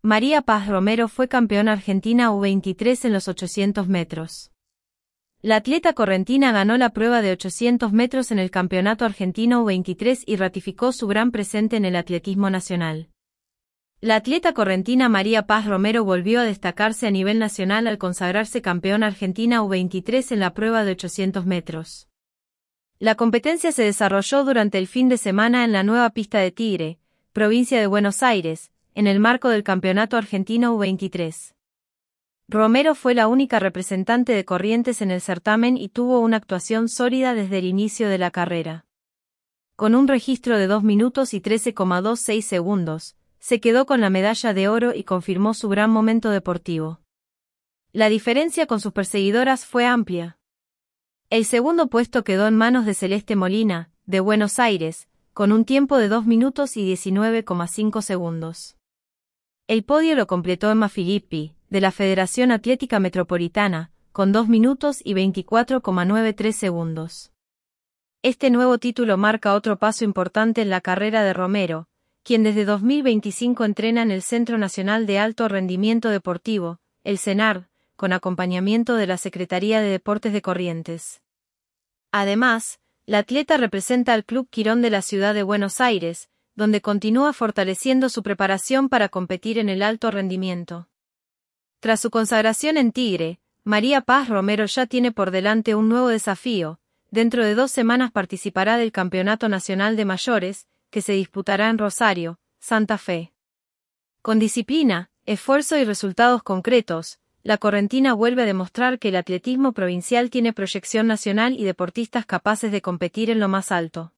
María Paz Romero fue campeona argentina U23 en los 800 metros. La atleta correntina ganó la prueba de 800 metros en el Campeonato Argentino U23 y ratificó su gran presente en el atletismo nacional. La atleta correntina María Paz Romero volvió a destacarse a nivel nacional al consagrarse campeona argentina U23 en la prueba de 800 metros. La competencia se desarrolló durante el fin de semana en la nueva pista de Tigre, provincia de Buenos Aires, en el marco del Campeonato Argentino U23. Romero fue la única representante de Corrientes en el certamen y tuvo una actuación sólida desde el inicio de la carrera. Con un registro de 2 minutos y 13,26 segundos, se quedó con la medalla de oro y confirmó su gran momento deportivo. La diferencia con sus perseguidoras fue amplia. El segundo puesto quedó en manos de Celeste Molina, de Buenos Aires, con un tiempo de 2 minutos y 19,5 segundos. El podio lo completó Emma Filippi, de la Federación Atlética Metropolitana, con 2 minutos y 24,93 segundos. Este nuevo título marca otro paso importante en la carrera de Romero, quien desde 2025 entrena en el Centro Nacional de Alto Rendimiento Deportivo, el CENAR, con acompañamiento de la Secretaría de Deportes de Corrientes. Además, la atleta representa al Club Quirón de la ciudad de Buenos Aires, donde continúa fortaleciendo su preparación para competir en el alto rendimiento. Tras su consagración en Tigre, María Paz Romero ya tiene por delante un nuevo desafío. Dentro de 2 semanas participará del Campeonato Nacional de Mayores, que se disputará en Rosario, Santa Fe. Con disciplina, esfuerzo y resultados concretos, la correntina vuelve a demostrar que el atletismo provincial tiene proyección nacional y deportistas capaces de competir en lo más alto.